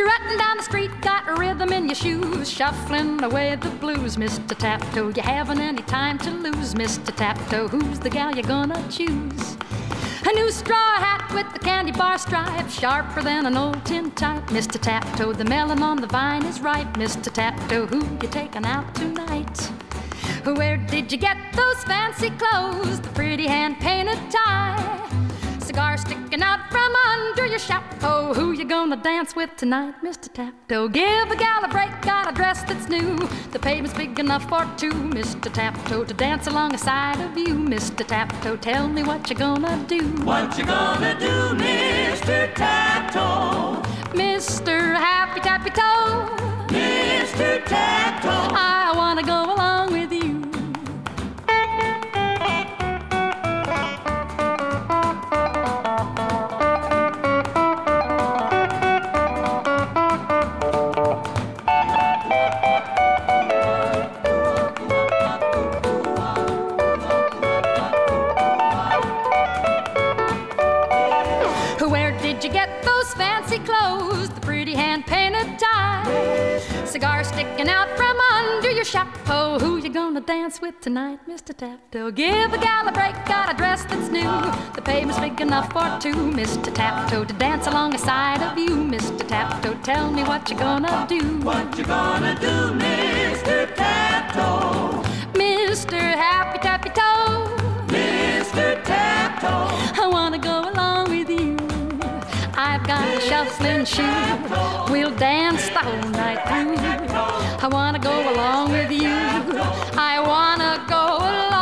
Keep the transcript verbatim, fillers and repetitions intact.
Strutting down the street, got a rhythm in your shoes, shuffling away the blues, Mister Taptoe. You haven't any time to lose, Mister Taptoe. Who's the gal you're gonna choose? A new straw hat with the candy bar stripe, sharper than an old tin type, Mister Taptoe. The melon on the vine is ripe, Mister Taptoe. Who you taking out tonight? Where did you get those fancy clothes, the pretty hand-painted tie, cigar sticking out from under your chapeau? Who you gonna dance with tonight, Mister Taptoe? Give a gal a break, got a dress that's new, the pavement's big enough for two, Mister Taptoe, to dance alongside of you, Mister Taptoe. Tell me what you gonna do. What you gonna do, Mister Taptoe? Mister Happy Tappy Toe, Mister Taptoe, I wanna go along with you. Fancy clothes, the pretty hand-painted tie, cigar sticking out from under your chapeau. Who you gonna dance with tonight, Mister Taptoe? Give a gal a break, got a dress that's new, the pavement's big enough for two, Mister Taptoe, to dance alongside of you, Mister Taptoe. Tell me what you gonna do. What you gonna do, Mister Taptoe? Mister Happy Tappy Toe, Mister Taptoe, I wanna go along with you. I've got a shuffling shoe, we'll dance the whole night through. I wanna go along with you, I wanna go along